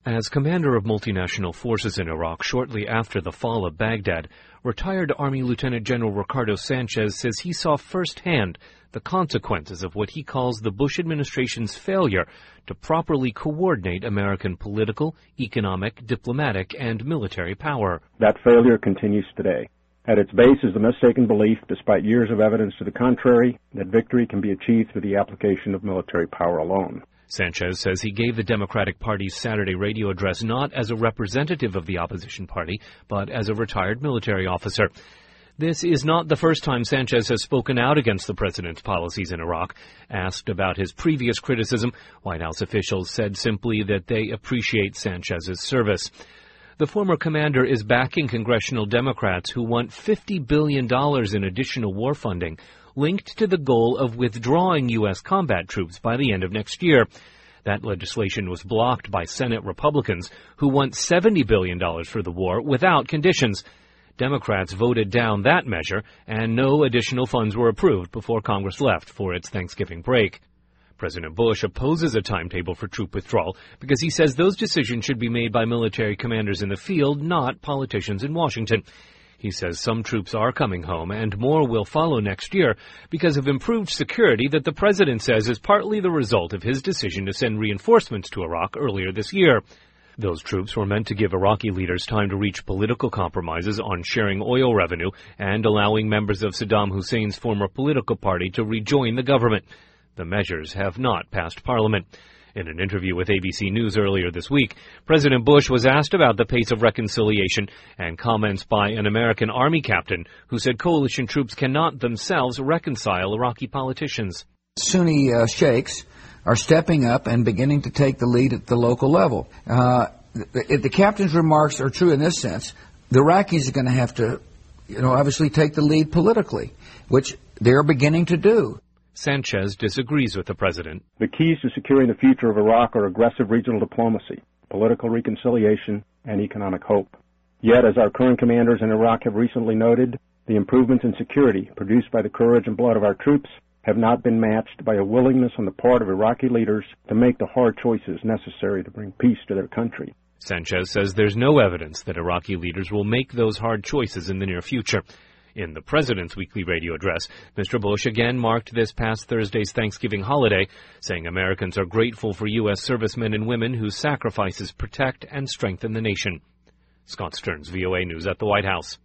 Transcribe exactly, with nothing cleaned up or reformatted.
As commander of multinational forces in Iraq shortly after the fall of Baghdad, retired Army Lieutenant General Ricardo Sanchez says he saw firsthand the consequences of what he calls the Bush administration's failure to properly coordinate American political, economic, diplomatic, and military power. That failure continues today. At its base is the mistaken belief, despite years of evidence to the contrary, that victory can be achieved through the application of military power alone. Sanchez says he gave the Democratic Party's Saturday radio address not as a representative of the opposition party, but as a retired military officer. This is not the first time Sanchez has spoken out against the president's policies in Iraq. Asked about his previous criticism, White House officials said simply that they appreciate Sanchez's service. The former commander is backing congressional Democrats who want fifty billion dollars in additional war funding, linked to the goal of withdrawing U S combat troops by the end of next year. That legislation was blocked by Senate Republicans, who want seventy billion dollars for the war without conditions. Democrats voted down that measure, and no additional funds were approved before Congress left for its Thanksgiving break. President Bush opposes a timetable for troop withdrawal because he says those decisions should be made by military commanders in the field, not politicians in Washington. He says some troops are coming home and more will follow next year because of improved security that the president says is partly the result of his decision to send reinforcements to Iraq earlier this year. Those troops were meant to give Iraqi leaders time to reach political compromises on sharing oil revenue and allowing members of Saddam Hussein's former political party to rejoin the government. The measures have not passed Parliament. In an interview with A B C News earlier this week, President Bush was asked about the pace of reconciliation and comments by an American Army captain who said coalition troops cannot themselves reconcile Iraqi politicians. Sunni uh, sheikhs are stepping up and beginning to take the lead at the local level. Uh, if the captain's remarks are true in this sense, the Iraqis are going to have to, you know, obviously take the lead politically, which they're beginning to do. Sanchez disagrees with the president. The keys to securing the future of Iraq are aggressive regional diplomacy, political reconciliation, and economic hope. Yet, as our current commanders in Iraq have recently noted, the improvements in security produced by the courage and blood of our troops have not been matched by a willingness on the part of Iraqi leaders to make the hard choices necessary to bring peace to their country. Sanchez says there's no evidence that Iraqi leaders will make those hard choices in the near future. In the president's weekly radio address, Mister Bush again marked this past Thursday's Thanksgiving holiday, saying Americans are grateful for U S servicemen and women whose sacrifices protect and strengthen the nation. Scott Stearns, V O A News at the White House.